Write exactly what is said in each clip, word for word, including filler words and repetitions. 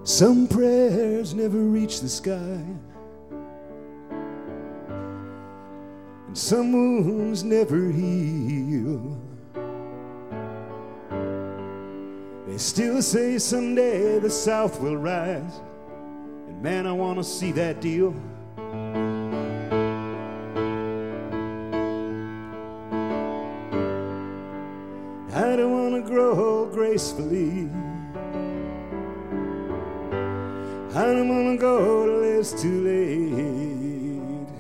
Some prayers never reach the sky, and some wounds never heal. They still say someday the South will rise, and man, I want to see that deal. I don't want to grow gracefully, I don't want to go till it's too late.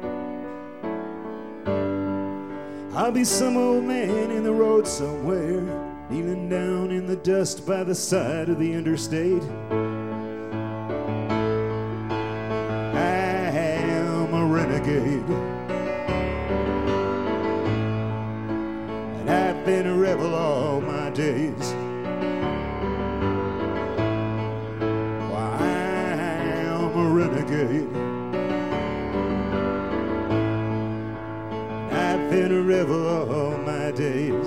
I'll be some old man in the road somewhere, kneeling down in the dust by the side of the interstate. I am a renegade, and I've been a rebel all my days. Renegade. I've been a rebel all my days.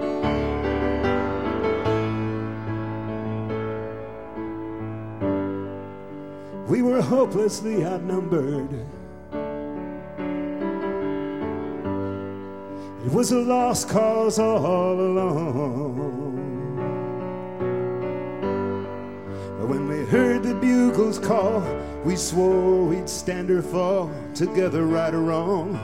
We were hopelessly outnumbered. It was a lost cause all along. But when we heard the bugles call, we swore we'd stand or fall, together, right or wrong.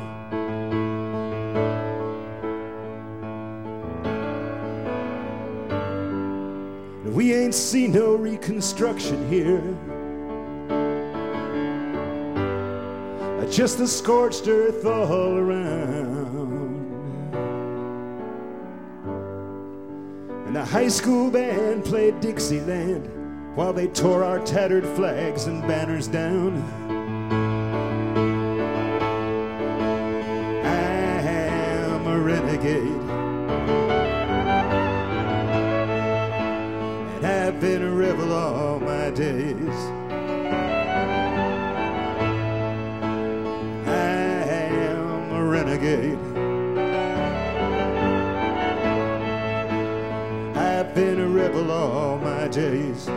We ain't seen no reconstruction here, just the scorched earth all around. And the high school band played Dixieland while they tore our tattered flags and banners down. I am a renegade, and I've been a rebel all my days. I am a renegade, I've been a rebel all my days.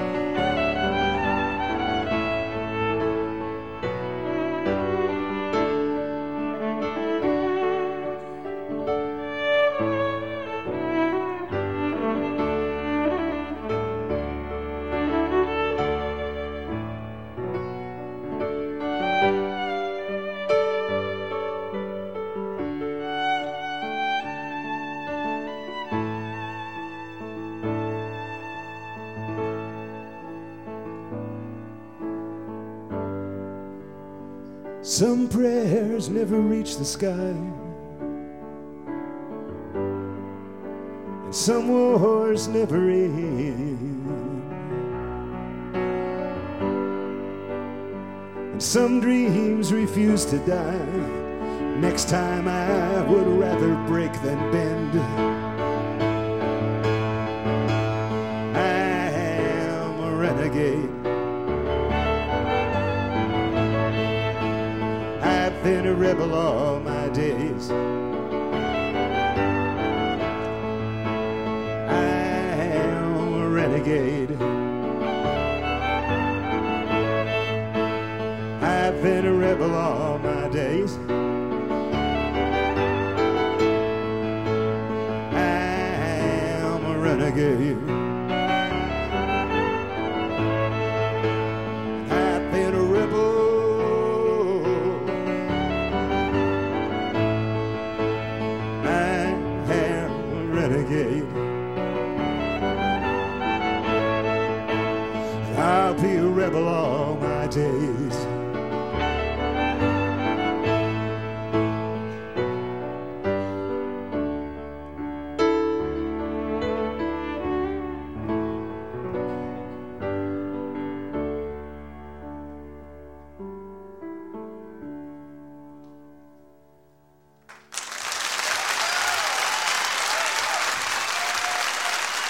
Some prayers never reach the sky, and some wars never end, and some dreams refuse to die. Next time I would rather break than bend. I am a renegade, been a rebel all my days. I am a renegade, I've been a rebel all my days. I am a renegade, I've been a rebel. I'll be a rebel all my days.